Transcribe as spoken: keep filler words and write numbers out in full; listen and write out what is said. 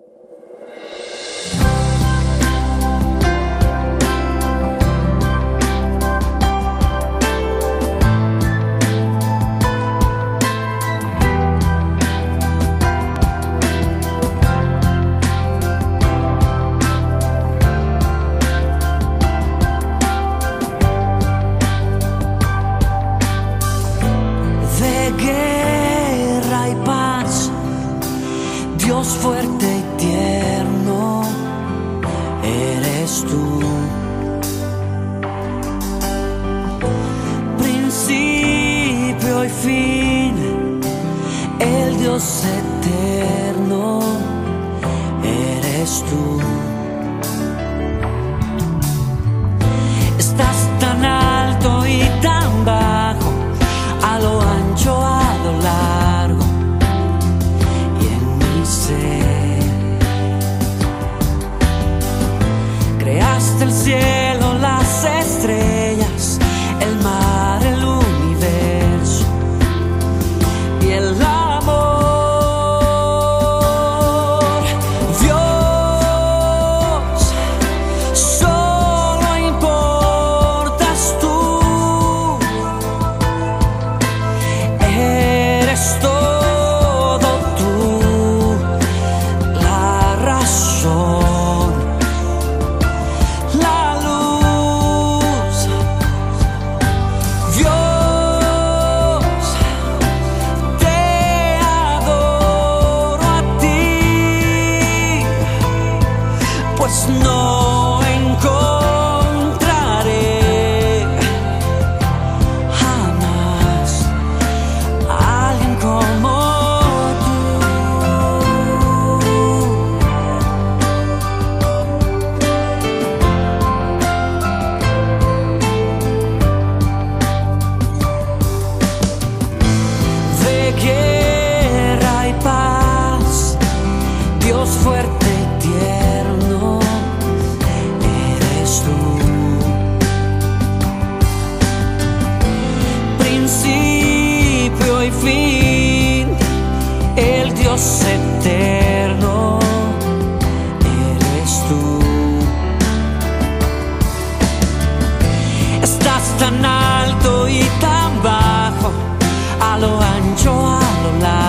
Dios fuerte y tierno eres tú, principio y fin, el Dios eterno eres tú. Estás tan alto y tan bajo, a lo ancho, a lo largo, creaste el cielo, las estrellas, el mar, el universo y el amor. Dios, solo importas tú, eres todo tú, la razón, la luz. Dios, te adoro a ti, pues no encontraré jamás a alguien como guerra y paz, Dios fuerte y tierno eres tú, principio y fin, el Dios eterno eres tú. Estás tan alto y tan bajo, a lo ancho, a lo largo,